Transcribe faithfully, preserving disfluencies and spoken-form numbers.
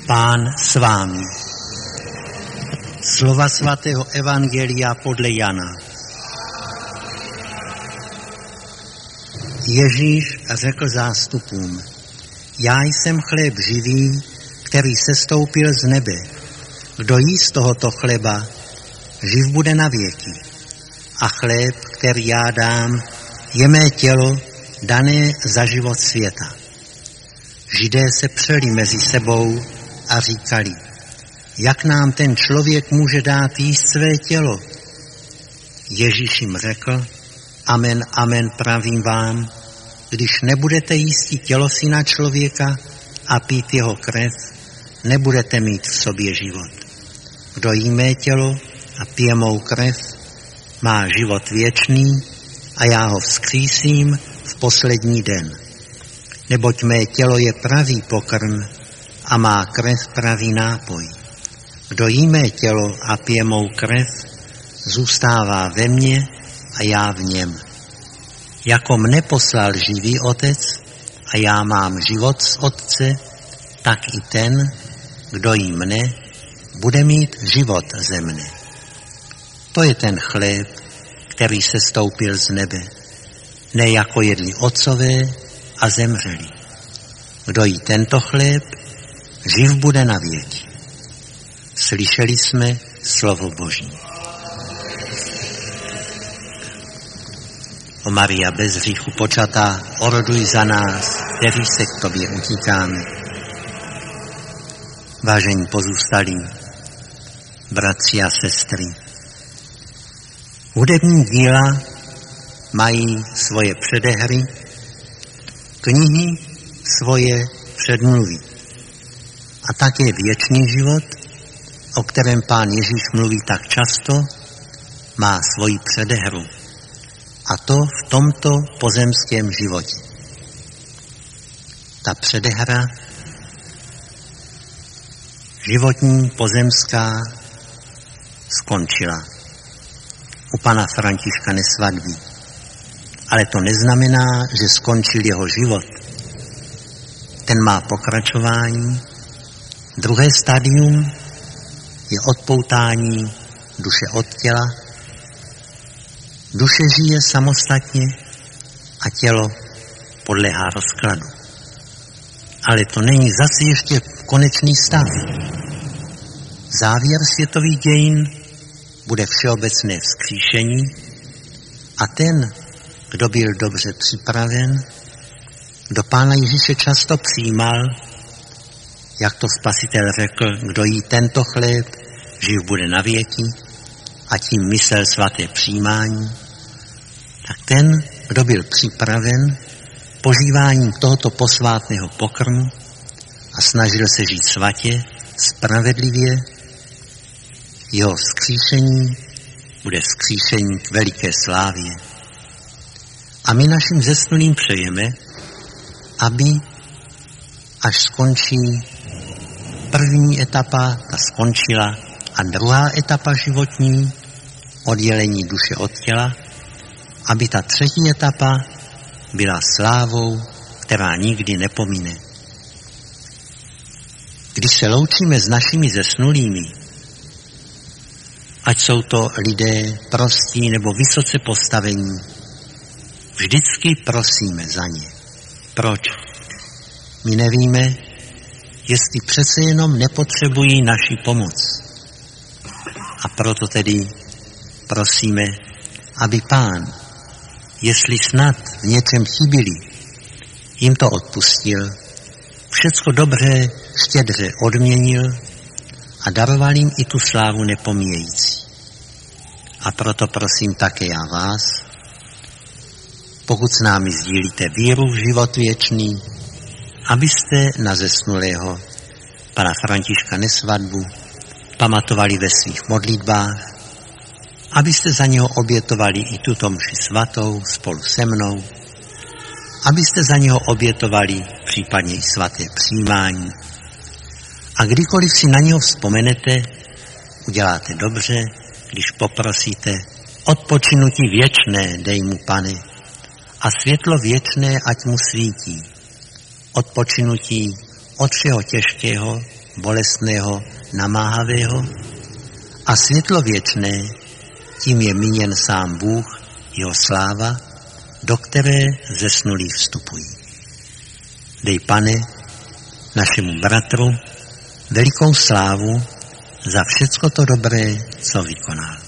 Pán s vámi. Slova svatého evangelia podle Jana. Ježíš řekl zástupům: Já jsem chléb živý, který sestoupil z nebe. Kdo jí z tohoto chleba, živ bude na věky. A chléb, který já dám, je mé tělo, dané za život světa. Židé se přeli mezi sebou a říkali: Jak nám ten člověk může dát jíst své tělo? Ježíš jim řekl: Amen, amen, pravím vám, když nebudete jíst tělo syna člověka a pít jeho krev, nebudete mít v sobě život. Kdo jí mé tělo a pije mou krev, má život věčný a já ho vzkřísím v poslední den. Neboť mé tělo je pravý pokrm a má krev pravý nápoj. Kdo jí mé tělo a pije mou krev, zůstává ve mně a já v něm. Jako mne poslal živý Otec a já mám život z Otce, tak i ten, kdo jí mne, bude mít život ze mne. To je ten chléb, který se stoupil z nebe, ne jako jedli otcové a zemřeli. Kdo jí tento chléb, živ bude na věky. Slyšeli jsme slovo Boží. O Maria, bez hříchu počatá, oroduj za nás, kteří se k tobě utíkáme. Vážení pozůstalí, bratři a sestry, hudební díla mají svoje předehry, knihy svoje předmluví. A také věčný život, o kterém Pán Ježíš mluví tak často, má svoji předehru. A to v tomto pozemském životě. Ta předehra životní pozemská skončila u pana Františka Nesvadby. Ale to neznamená, že skončil jeho život. Ten má pokračování. Druhé stadium je odpoutání duše od těla. Duše žije samostatně a tělo podléhá rozkladu. Ale to není zase ještě konečný stav. Závěr světových dějin bude všeobecné vzkříšení a ten, kdo byl dobře připraven, kdo Pána Ježíše často přijímal, jak to Spasitel řekl, kdo jí tento chléb, živ bude na věky, a tím myslel svaté přijímání, tak ten, kdo byl připraven požíváním tohoto posvátného pokrmu a snažil se žít svatě, spravedlivě, jeho vzkříšení bude vzkříšení k veliké slávě. A my našim zesnulým přejeme, aby až skončí první etapa, ta skončila, a druhá etapa životní, oddělení duše od těla, aby ta třetí etapa byla slávou, která nikdy nepomine. Když se loučíme s našimi zesnulými, ať jsou to lidé prostí nebo vysoce postavení, vždycky prosíme za ně. Proč? My nevíme, jestli přece jenom nepotřebují naši pomoc. A proto tedy prosíme, aby Pán, jestli snad v něčem chybili, jim to odpustil, všecko dobře, štědře odměnil a daroval jim i tu slávu nepomíjející. A proto prosím také já vás, pokud s námi sdílíte víru v život věčný, abyste na zesnulého pana Františka Nesvadbu pamatovali ve svých modlitbách, abyste za něho obětovali i tuto mši svatou spolu se mnou, abyste za něho obětovali případně i svaté přijímání. A kdykoliv si na něho vzpomenete, uděláte dobře, když poprosíte: odpočinutí věčné dej mu, Pane, a světlo věčné ať mu svítí. Odpočinutí od všeho těžkého bolestného, namáhavého, a světlo věčné, tím je míněn sám Bůh, jeho sláva, do které zesnulí vstupují. Dej, Pane, našemu bratru velikou slávu za všecko to dobré, co vykonal.